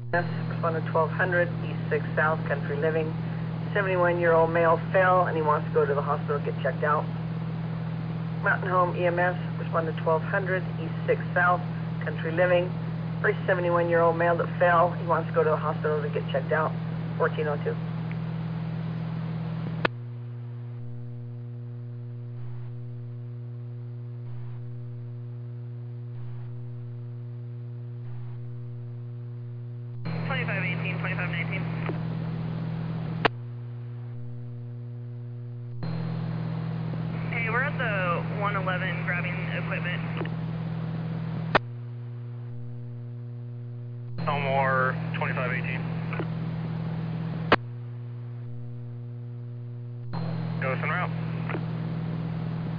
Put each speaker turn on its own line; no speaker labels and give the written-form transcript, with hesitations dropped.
Responded 1200, East 6 South, Country Living. 71-year-old male fell and he wants to go to the hospital to get checked out. Mountain Home EMS, responded 1200, East 6 South, Country Living. First 71-year-old male that fell, he wants to go to the hospital to get checked out. 1402.
Hey, we're at the 111 grabbing equipment.
Elmore 2518.